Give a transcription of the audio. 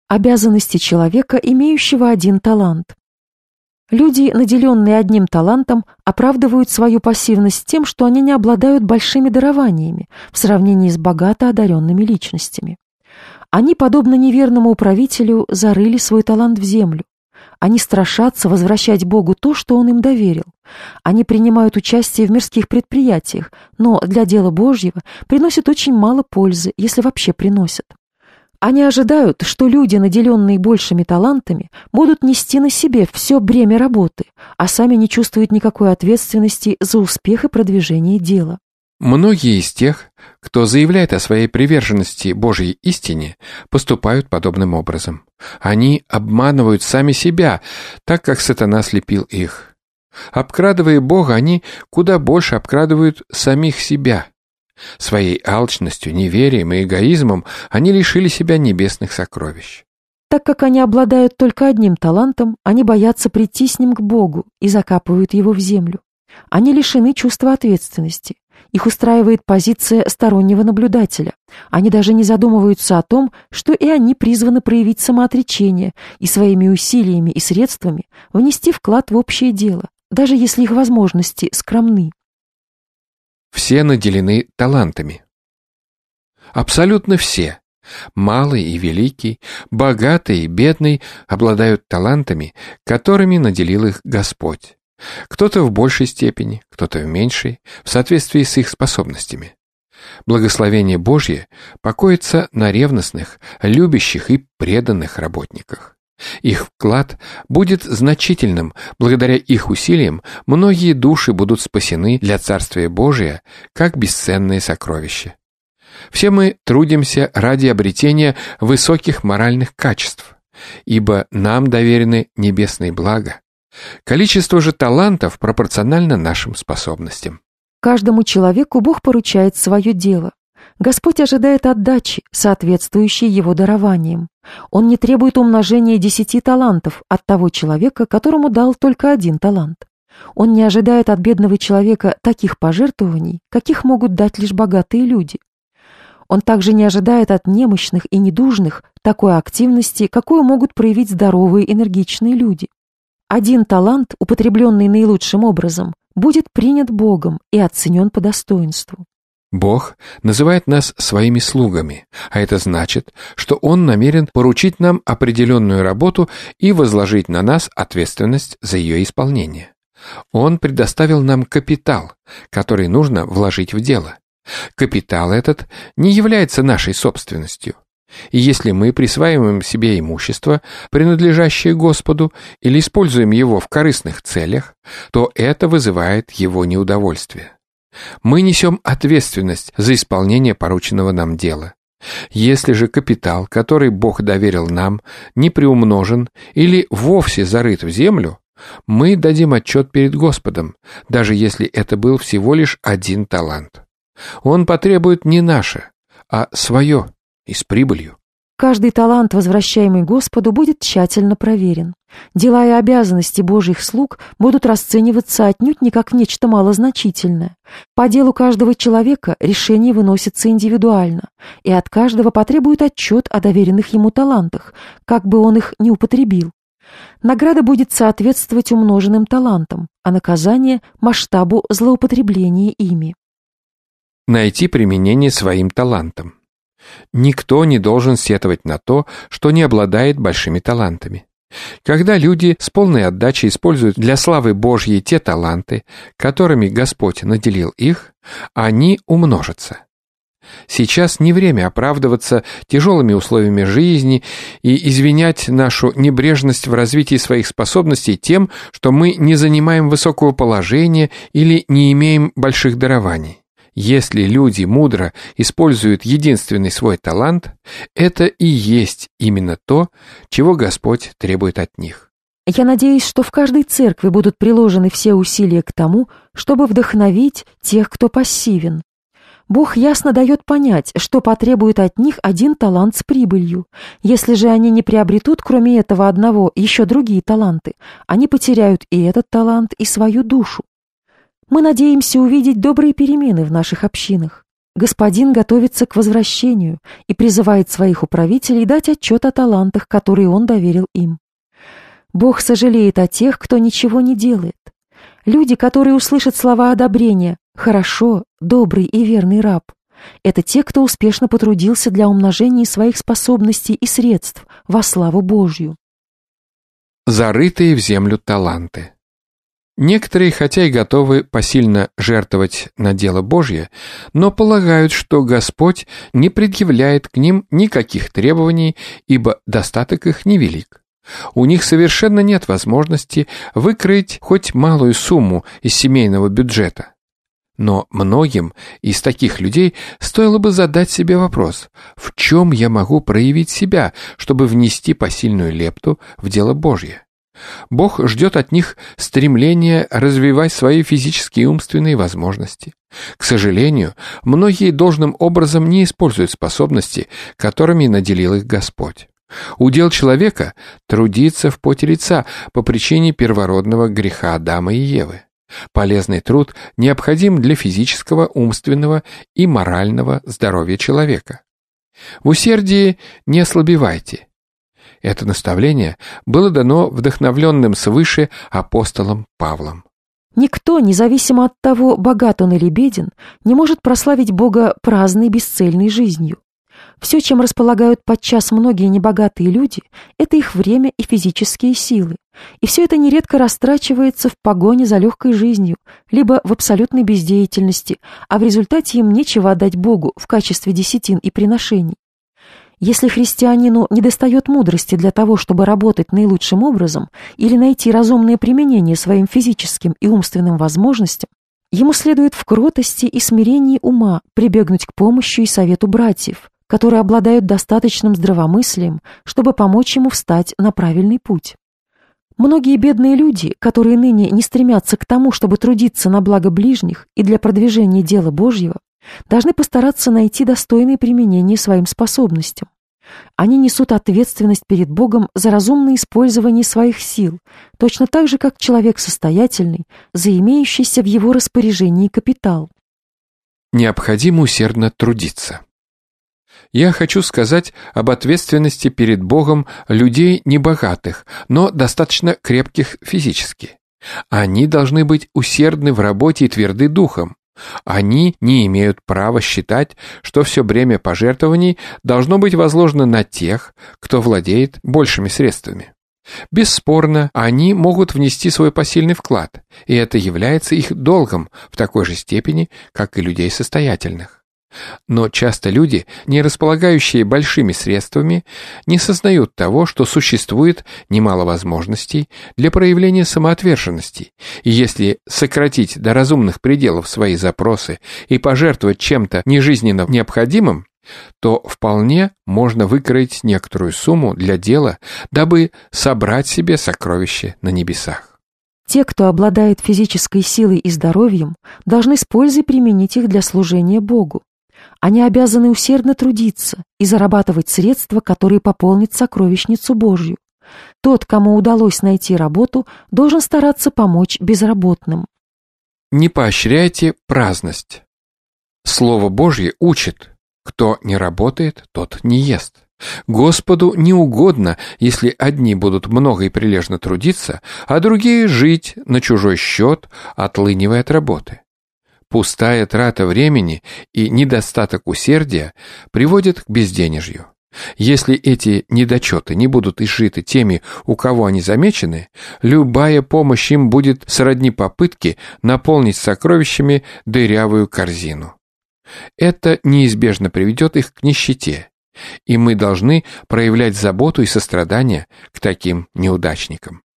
Обязанности человека, имеющего один талант. Люди, наделенные одним талантом, оправдывают свою пассивность тем, что они не обладают большими дарованиями в сравнении с богато одаренными личностями. Они, подобно неверному управителю, зарыли свой талант в землю. Они страшатся возвращать Богу то, что Он им доверил. Они принимают участие в мирских предприятиях, но для дела Божьего приносят очень мало пользы, если вообще приносят. Они ожидают, что люди, наделенные большими талантами, будут нести на себе все бремя работы, а сами не чувствуют никакой ответственности за успех и продвижение дела. Многие из тех, кто заявляет о своей приверженности Божьей истине, поступают подобным образом. Они обманывают сами себя, так как сатана слепил их. Обкрадывая Бога, они куда больше обкрадывают самих себя. Своей алчностью, неверием и эгоизмом они лишили себя небесных сокровищ. Так как они обладают только одним талантом, они боятся прийти с ним к Богу и закапывают его в землю. Они лишены чувства ответственности. Их устраивает позиция стороннего наблюдателя. Они даже не задумываются о том, что и они призваны проявить самоотречение и своими усилиями и средствами внести вклад в общее дело, даже если их возможности скромны. Все наделены талантами. Абсолютно все, малый и великий, богатый и бедный, обладают талантами, которыми наделил их Господь. Кто-то в большей степени, кто-то в меньшей, в соответствии с их способностями. Благословение Божье покоится на ревностных, любящих и преданных работниках. Их вклад будет значительным, благодаря их усилиям многие души будут спасены для Царствия Божия, как бесценные сокровища. Все мы трудимся ради обретения высоких моральных качеств, ибо нам доверены небесные блага. Количество же талантов пропорционально нашим способностям. Каждому человеку Бог поручает свое дело. Господь ожидает отдачи, соответствующей его дарованиям. Он не требует умножения 10 талантов от того человека, которому дал только один талант. Он не ожидает от бедного человека таких пожертвований, каких могут дать лишь богатые люди. Он также не ожидает от немощных и недужных такой активности, какую могут проявить здоровые энергичные люди. Один талант, употребленный наилучшим образом, будет принят Богом и оценен по достоинству. Бог называет нас своими слугами, а это значит, что Он намерен поручить нам определенную работу и возложить на нас ответственность за ее исполнение. Он предоставил нам капитал, который нужно вложить в дело. Капитал этот не является нашей собственностью. И если мы присваиваем себе имущество, принадлежащее Господу, или используем его в корыстных целях, то это вызывает его неудовольствие. Мы несем ответственность за исполнение порученного нам дела. Если же капитал, который Бог доверил нам, не приумножен или вовсе зарыт в землю, мы дадим отчет перед Господом, даже если это был всего лишь один талант. Он потребует не наше, а свое и с прибылью. Каждый талант, возвращаемый Господу, будет тщательно проверен. Дела и обязанности Божьих слуг будут расцениваться отнюдь не как нечто малозначительное. По делу каждого человека решение выносится индивидуально, и от каждого потребует отчет о доверенных ему талантах, как бы он их ни употребил. Награда будет соответствовать умноженным талантам, а наказание – масштабу злоупотребления ими. Найти применение своим талантам. Никто не должен сетовать на то, что не обладает большими талантами. Когда люди с полной отдачей используют для славы Божьей те таланты, которыми Господь наделил их, они умножатся. Сейчас не время оправдываться тяжелыми условиями жизни и извинять нашу небрежность в развитии своих способностей тем, что мы не занимаем высокого положения или не имеем больших дарований. Если люди мудро используют единственный свой талант, это и есть именно то, чего Господь требует от них. Я надеюсь, что в каждой церкви будут приложены все усилия к тому, чтобы вдохновить тех, кто пассивен. Бог ясно дает понять, что потребует от них один талант с прибылью. Если же они не приобретут, кроме этого одного, еще другие таланты, они потеряют и этот талант, и свою душу. Мы надеемся увидеть добрые перемены в наших общинах. Господин готовится к возвращению и призывает своих управителей дать отчет о талантах, которые он доверил им. Бог сожалеет о тех, кто ничего не делает. Люди, которые услышат слова одобрения «хорошо», «добрый» и «верный раб», это те, кто успешно потрудился для умножения своих способностей и средств во славу Божью. Зарытые в землю таланты. Некоторые, хотя и готовы посильно жертвовать на дело Божье, но полагают, что Господь не предъявляет к ним никаких требований, ибо достаток их невелик. У них совершенно нет возможности выкроить хоть малую сумму из семейного бюджета. Но многим из таких людей стоило бы задать себе вопрос: в чем я могу проявить себя, чтобы внести посильную лепту в дело Божье? Бог ждет от них стремления развивать свои физические и умственные возможности. К сожалению, многие должным образом не используют способности, которыми наделил их Господь. Удел человека – трудиться в поте лица по причине первородного греха Адама и Евы. Полезный труд необходим для физического, умственного и морального здоровья человека. В усердии не ослабевайте. Это наставление было дано вдохновленным свыше апостолом Павлом. Никто, независимо от того, богат он или беден, не может прославить Бога праздной, бесцельной жизнью. Все, чем располагают подчас многие небогатые люди, это их время и физические силы. И все это нередко растрачивается в погоне за легкой жизнью, либо в абсолютной бездеятельности, а в результате им нечего отдать Богу в качестве десятин и приношений. Если христианину недостает мудрости для того, чтобы работать наилучшим образом или найти разумное применение своим физическим и умственным возможностям, ему следует в кротости и смирении ума прибегнуть к помощи и совету братьев, которые обладают достаточным здравомыслием, чтобы помочь ему встать на правильный путь. Многие бедные люди, которые ныне не стремятся к тому, чтобы трудиться на благо ближних и для продвижения дела Божьего, должны постараться найти достойное применение своим способностям. Они несут ответственность перед Богом за разумное использование своих сил, точно так же, как человек состоятельный, за имеющийся в его распоряжении капитал. Необходимо усердно трудиться. Я хочу сказать об ответственности перед Богом людей небогатых, но достаточно крепких физически. Они должны быть усердны в работе и тверды духом. Они не имеют права считать, что все бремя пожертвований должно быть возложено на тех, кто владеет большими средствами. Бесспорно, они могут внести свой посильный вклад, и это является их долгом в такой же степени, как и людей состоятельных. Но часто люди, не располагающие большими средствами, не сознают того, что существует немало возможностей для проявления самоотверженности, и если сократить до разумных пределов свои запросы и пожертвовать чем-то нежизненно необходимым, то вполне можно выкроить некоторую сумму для дела, дабы собрать себе сокровище на небесах. Те, кто обладает физической силой и здоровьем, должны с пользой применить их для служения Богу. Они обязаны усердно трудиться и зарабатывать средства, которые пополнят сокровищницу Божью. Тот, кому удалось найти работу, должен стараться помочь безработным. Не поощряйте праздность. Слово Божье учит: кто не работает, тот не ест. Господу не угодно, если одни будут много и прилежно трудиться, а другие жить на чужой счет, отлынивая от работы. Пустая трата времени и недостаток усердия приводят к безденежью. Если эти недочеты не будут изжиты теми, у кого они замечены, любая помощь им будет сродни попытке наполнить сокровищами дырявую корзину. Это неизбежно приведет их к нищете, и мы должны проявлять заботу и сострадание к таким неудачникам.